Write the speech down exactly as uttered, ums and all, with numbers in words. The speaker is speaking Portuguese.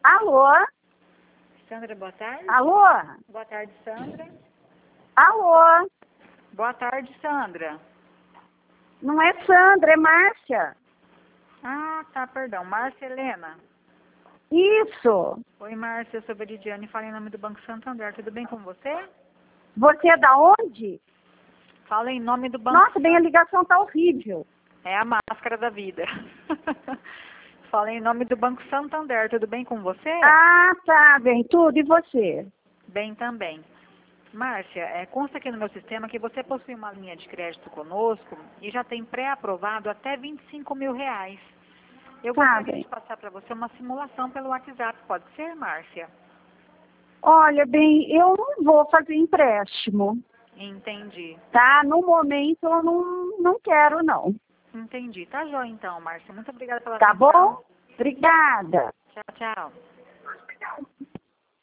Alô? Sandra, boa tarde. Alô? Boa tarde, Sandra. Alô? Boa tarde, Sandra. Não é Sandra, é Márcia. Ah, tá, perdão. Márcia Helena. Isso. Oi, Márcia, eu sou Veridiane, falo em nome do Banco Santander. Tudo bem com você? Você é da onde? Fala em nome do Banco Nossa, bem, a ligação tá horrível. É a máscara da vida. Fala em nome do Banco Santander. Tudo bem com você? Ah, tá, bem, tudo. E você? Bem também. Márcia, é, consta aqui no meu sistema que você possui uma linha de crédito conosco e já tem pré-aprovado até vinte e cinco mil reais. Eu Tá, gostaria bem. de passar para você uma simulação pelo WhatsApp. Pode ser, Márcia? Olha, bem, eu não vou fazer empréstimo, Entendi. tá? No momento eu não, não quero, não. Entendi. Tá joia então, Márcia. Muito obrigada pela Tá atenção. bom? Obrigada. Tchau, tchau.